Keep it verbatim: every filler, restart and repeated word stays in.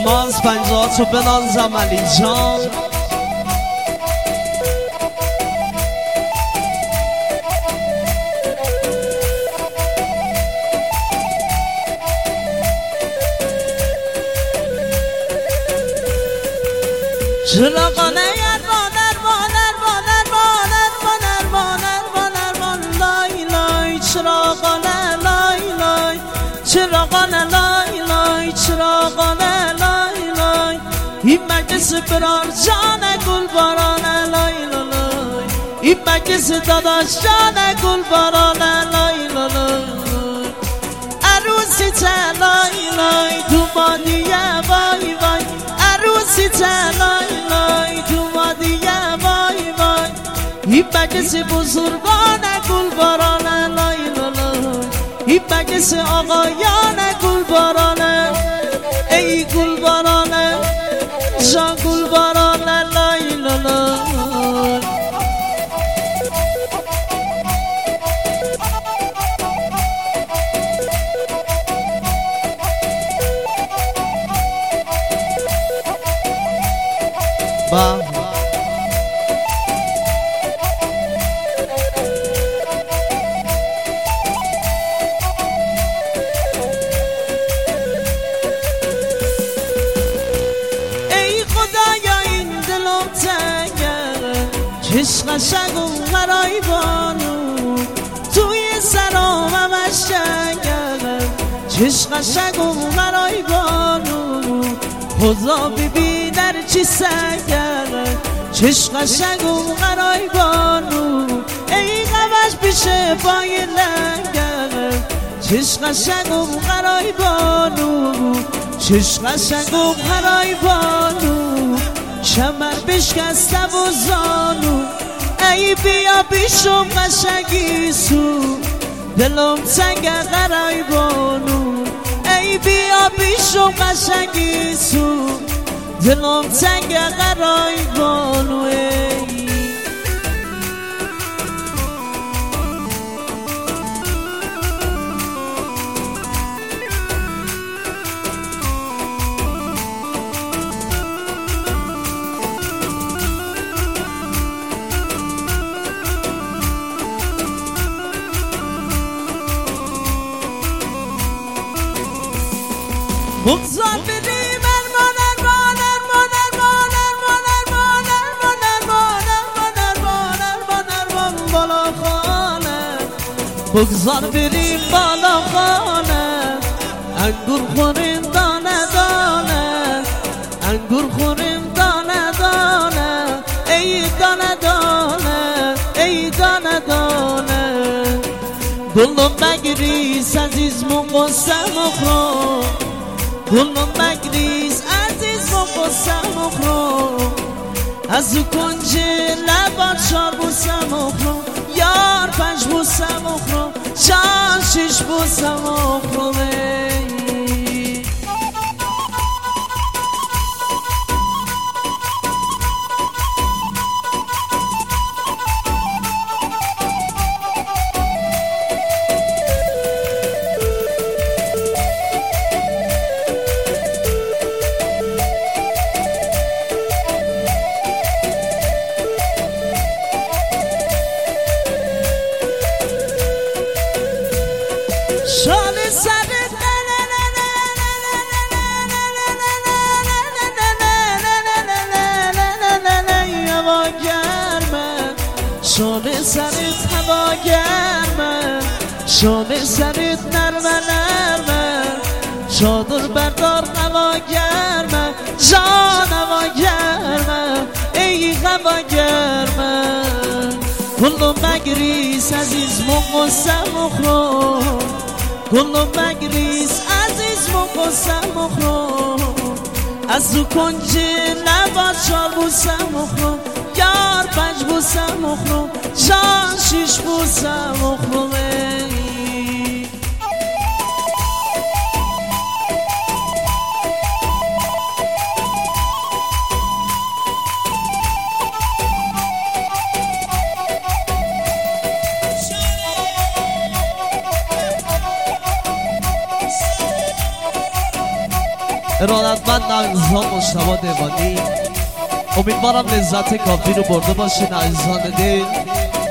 ماز پنجاه تو بنازم علی جان چراغانه اربان اربان اربان اربان اربان اربان اربان اربان لای لای چراغانه لای لای چراغانه لای لای چراغانه لای لای این مگس برار جان گل بارانه لای لای این مگس داداش جان گل بارانه لای لای عروسی تا لای لای تو بادیه وای وای عروسی تا لای لای تو بادیه وای وای این مگس بزرگانه گل بارانه لای لای این مگس آقایانه گل بارانه ای گل بارانه جان گل بارانه لای لای با ای خدایا این دلم تنگه چشم قشنگ و غرایبانو توی سرام همش جنگه چشم قشنگ و غرایبانو خدا ببین در چی سنگره چشم قشنگ و غرایبانو ای غمش پیشه پای لنگره چشم قشنگ و غرایبانو چشم قشنگ و غرایبانو کمر بشکسته و زانو ای بیا بیشم قشنگی سو دلم تنگ غرایبانو ای بیا بیشم قشنگی سو دلم تنگ غرایبانو ای بگذار بریم ارمان ارمان ارمان ارمان ارمان ارمان ارمان ارمان ارمان ارمان ارمان بالا خانه بگذار بریم بالا خانه انگور خوریم دانه دانه انگور خوریم دانه دانه ای دانه دانه ای دانه دانه گلم مگریز عزیز من قسم اخرام گلم مگریز عزیز من قسم اخرام از او کنج لبات چار بوسم اخرام یار پنج بوسم اخرام چار شش بوسم اخرام شال سرت هوا گرمه شال سرت هوا گرمه شال سرت نرمه نرمه چادر بردار هوا گرمه جان هوا گرمه ای هوا گرمه گلم مگریز عزیز من قسم اخرام گلم مگریز عزیز من قسم اخرام از او کنج لبات چار بوسم اخرام یار پنج بوسم اخرام جان شیش بوسم اخرام ارادتمند عزیزان مجتبی دیوانی. امیدوارم لذت کافی رو برده باشین عزیزان دل.